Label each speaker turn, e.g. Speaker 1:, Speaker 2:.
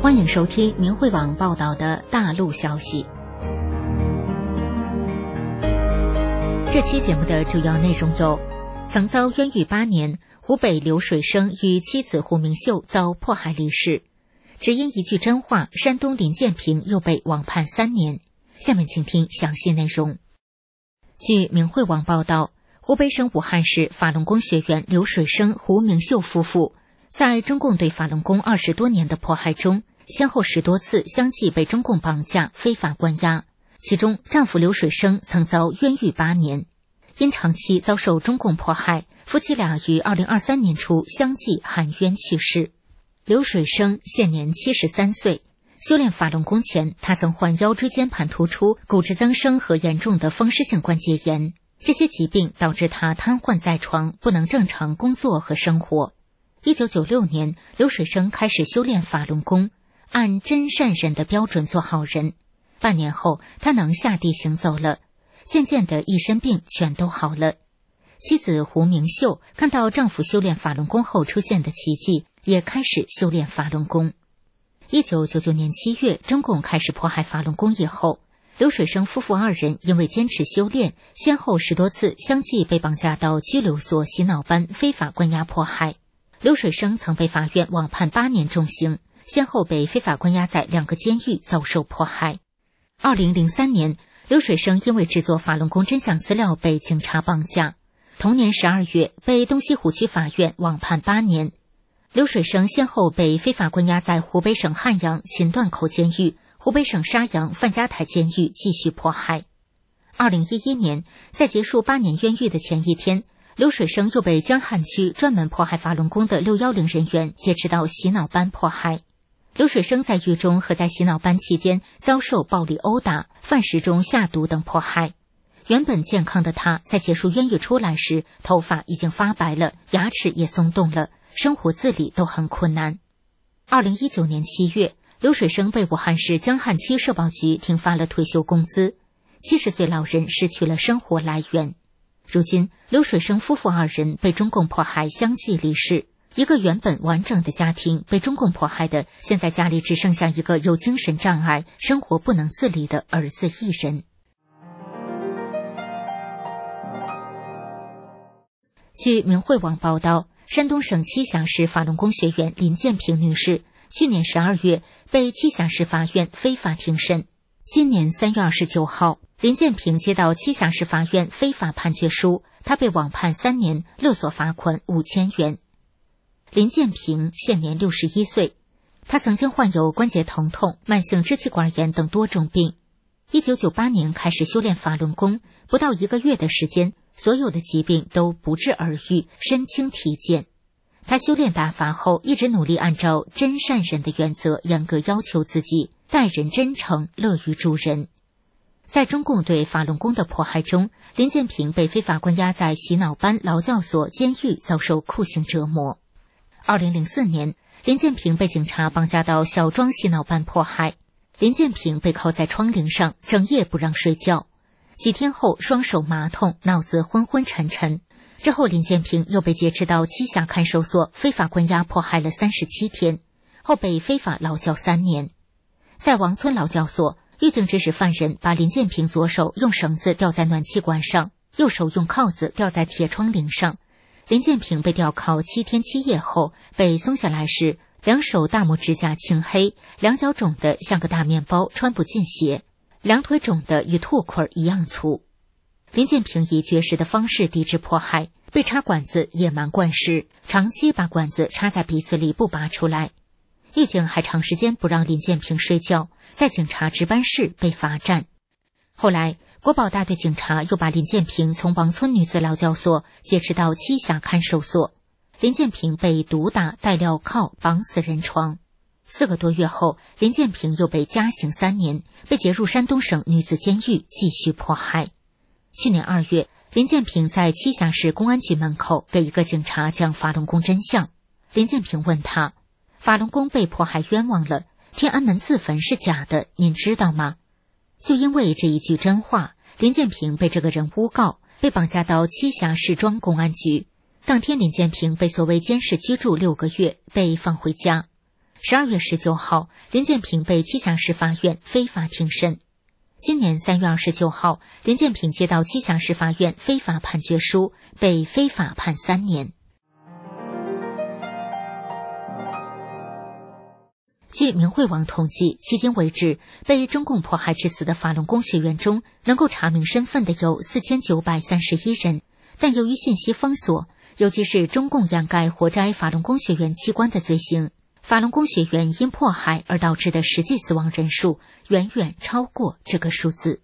Speaker 1: 欢迎收听明慧网报道的大陆消息。这期节目的主要内容有：曾遭冤狱8年，湖北刘水生与妻子胡明秀遭迫害离世；只因一句真话，山东林建平又被网判3年。下面请听详细内容。据明慧网报道，湖北省武汉市法轮功学员刘水生、胡明秀夫妇在中共对法轮功20多年的迫害中，先后10多次相继被中共绑架、非法关押。其中，丈夫刘水生曾遭冤狱8年，因长期遭受中共迫害，夫妻俩于2023年初相继含冤去世。刘水生现年73岁，修炼法轮功前，他曾患腰椎间盘突出、骨质增生和严重的风湿性关节炎，这些疾病导致他瘫痪在床，不能正常工作和生活。1996年，刘水生开始修炼法轮功，按真善忍的标准做好人。半年后，他能下地行走了，渐渐的一身病全都好了。妻子胡明秀看到丈夫修炼法轮功后出现的奇迹，也开始修炼法轮功。1999年7月，中共开始迫害法轮功以后，刘水生夫妇2人因为坚持修炼，先后10多次相继被绑架到拘留所、洗脑班非法关押迫害。刘水生曾被法院网判8年重刑，先后被非法关押在2个监狱遭受迫害。2003年，刘水生因为制作法轮功真相资料被警察绑架，同年12月被东西湖区法院网判8年。刘水生先后被非法关押在湖北省汉阳秦段口监狱、湖北省沙阳范家台监狱继续迫害。2011年，在结束8年冤狱的前一天，刘水生又被江汉区专门迫害法轮功的610人员劫持到洗脑班迫害。刘水生在狱中和在洗脑班期间遭受暴力殴打、饭食中下毒等迫害。原本健康的他，在结束冤狱出来时，头发已经发白了，牙齿也松动了，生活自理都很困难。2019年7月，刘水生被武汉市江汉区社保局停发了退休工资，70岁老人失去了生活来源。如今，刘水生夫妇2人被中共迫害相继离世，一个原本完整的家庭被中共迫害的，现在家里只剩下一个有精神障碍、生活不能自理的儿子1人。据明慧网报道，山东省栖霞市法轮功学员林建平女士去年12月被栖霞市法院非法庭审。今年3月29号，林建平接到栖霞市法院非法判决书，她被网判3年，勒索罚款5000元。林建平现年61岁，他曾经患有关节疼痛、慢性支气管炎等多种病。1998年开始修炼法轮功，不到1个月的时间，所有的疾病都不治而愈，身轻体健。他修炼大法后，一直努力按照真善忍的原则严格要求自己，待人真诚，乐于助人。在中共对法轮功的迫害中，林建平被非法关押在洗脑班、劳教所、监狱，遭受酷刑折磨。2004年，林建平被警察绑架到小庄洗脑班迫害。林建平被铐在窗棂上，整夜不让睡觉。几天后，双手麻痛，脑子昏昏沉沉。之后，林建平又被劫持到栖霞看守所，非法关押迫害了37天，后被非法劳教3年。在王村劳教所，狱警指使犯人把林建平左手用绳子吊在暖气管上，右手用铐子吊在铁窗棂上。林建平被吊铐7天7夜后，被松下来时，2手大拇指甲青黑，2脚肿得像个大面包，穿不进鞋，2腿肿得与兔捆一样粗。林建平以绝食的方式抵制迫害，被插管子野蛮灌食，长期把管子插在鼻子里不拔出来。狱警还长时间不让林建平睡觉，在警察值班室被罚站。后来，国保大队警察又把林建平从王村女子劳教所劫持到栖霞看守所。林建平被毒打、戴镣铐、绑死人床。4个多月后，林建平又被加刑3年，被劫入山东省女子监狱继续迫害。去年2月，林建平在栖霞市公安局门口给一个警察讲法轮功真相。林建平问他：法轮功被迫害冤枉了，天安门自焚是假的，您知道吗？就因为这一句真话，林建平被这个人诬告，被绑架到栖霞市庄公安局。当天，林建平被所谓监视居住6个月，被放回家。 12月19号，林建平被栖霞市法院非法庭审。今年3月29号，林建平接到栖霞市法院非法判决书，被非法判3年。据明慧网统计，迄今为止，被中共迫害致死的法轮功学员中，能够查明身份的有4931人，但由于信息封锁，尤其是中共掩盖活摘法轮功学员器官的罪行，法轮功学员因迫害而导致的实际死亡人数远远超过这个数字。